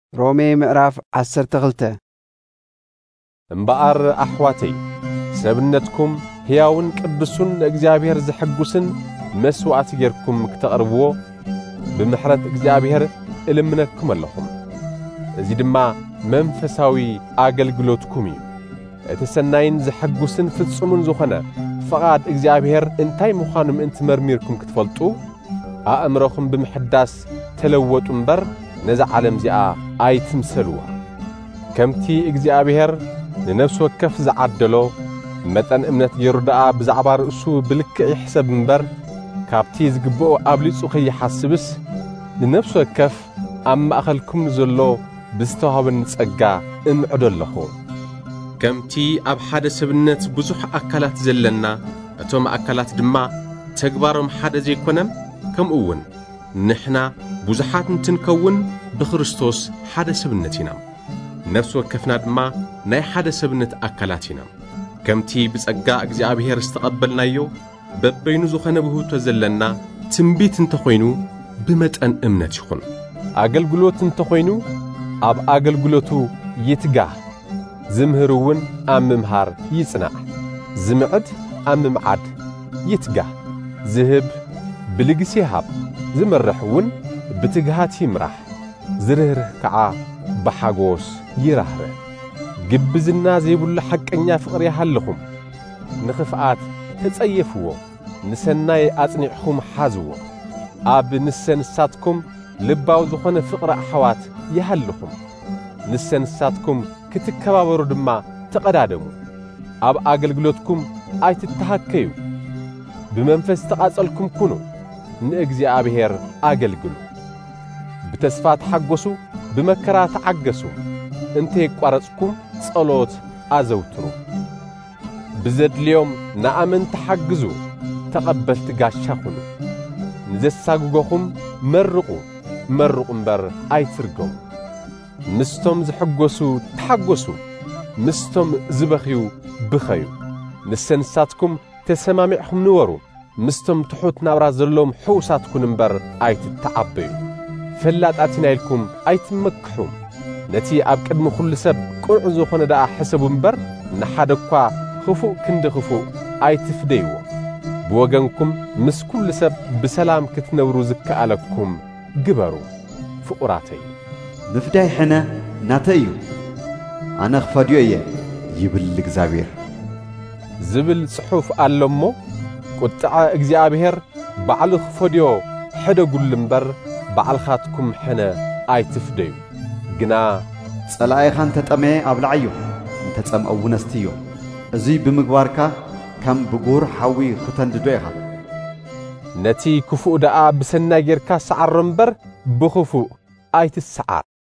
رومي مقراف 12 امبار أحواتي سبنتكم هياون قدسون اغزابير زحقوسن مسوات غيركم كتقربو بمحرت اغزابير إلمنكم اللهم ازي دما منفساوي አገልግሎትኩም እዩ እተሰናይን ዝሐጉስን ፍጹምን ዝኾነ ፈቃድ እግዚአብሔር እንታይ ምዃኑ ምእንቲ መርሚርኩም ክትፈልጡ አእምሮኹም ብምሕዳስ ተለወጡ እምበር ነዛ ዓለም ዚኣ ኣይትምሰልዋ ከምቲ እግዚአብሔር ንነፍስ ወከፍ ዝዓደሎ መጠን እምነት የሩዳኣ ብዛዕባ ርእሱ ብልክዕ ይሕሰብ እምበር ካብቲ ዝግብኦ ኣብሊጹ ከይሓስብስ ንነፍስ ወከፍ ኣብ ማእኸልኩም ዘሎ ብዝተዋሃበን ጸጋ እምዕደለኹ ከምቲ ኣብ ሓደ ሰብነት ብዙሕ ኣካላት ዘለና እቶም ኣካላት ድማ ተግባሮም ሓደ ዘይኮነም ከምኡውን ንሕና ብዙሓት እንትንከውን ብክርስቶስ ሓደ ሰብነት ኢና ነፍስ ወከፍና ድማ ናይ ሓደ ሰብነት ኣካላት ኢና ከምቲ ብጸጋ እግዚአብሔር ዝተቀበልናዮ በበይኑ ዝኾነ ብህውቶ ዘለና ትንቢት እንተኾይኑ ብመጠን እምነት ይኹን አገልግሎት እንተኾይኑ ኣብ አገልግሎቱ ይትጋህ ዝምህሩውን ኣብ ምምሃር ይጽናዕ ዝምዕድ ኣብ ምምዓድ ይትጋህ ዝህብ ብልግሲ ይሃብ ዝመርሕውን ብትግሃት ይምራሕ ዝርህርህ ከዓ በሓጎስ ይራህርህ ግብዝና ዘይብሉ ሐቀኛ ፍቅር ይሃለኹም ንኽፍኣት ተጸየፍዎ ንሰናይ አጽኒዕኹም ሓዝዎ ኣብ ንሰንሳትኩም ልባው ዝኾነ ፍቅር ኣሕዋት ይሃለኹም ንሰንሳትኩም ክትከባበሩ ድማ ተቀዳደሙ ኣብ አገልግሎትኩም ኣይትተሃከዩ ብመንፈስ ተቃጸልኩም ኩኑ ንእግዚአብሔር አገልግሉ ብተስፋ ተሐጎሱ ብመከራ ተዓገሱ እንተ ይቋረጽኩም ጸሎት አዘውትሩ ብዘድልዮም ንኣመን ተሐግዙ ተቀበልቲ ጋሻ ኩኑ ንዘሳጉጎኹም መርቁ እምበር ኣይትርገሙ ምስቶም ዝሕጎሱ ተሐጎሱ ምስቶም ዝበኽዩ ብኸዩ ንሰንሳትኩም ተሰማሚዕኹም ንወሩ ምስቶም ትሑት ናብራ ዘሎም ሕውሳትኩም እምበር ኣይትተዓበዩ ፈላጣቲና ኢልኩም ኣይትመክሑም ነቲ ኣብ ቅድሚ ኩሉ ሰብ ቁልዕ ዝኾነ ደኣ ሕሰቡ እምበር ንሓደኳ ክፉእ ክንዲ ክፉእ ኣይትፍደይዎ ብወገንኩም ምስ ኩሉ ሰብ ብሰላም ክትነብሩ ዝከኣለኩም ግበሩ ፍቁራተይ ምፍዳይ ሕነ ናተዩ ኣነ ክፈድዮ እየ ይብል እግዚአብሔር ዝብል ጽሑፍ ኣሎሞ ቁጥዓ እግዚአብሔር ባዕሉ ክፈድዮ ሕደጉል እምበር ባዕልኻትኩም ሕነ ኣይትፍደዩ ግና ጸላእኻን ተጠመየ ኣብልዓዮ እንተጸምአውን ኣስትዮ እዙይ ብምግባርካ ከም ብጉር ሓዊ ክትንድዶ ኢኻ ነቲ ክፉእ ደኣ ብሰናይ ጌርካ ሰዓሮ እምበር ብኽፉእ ኣይትሰዓር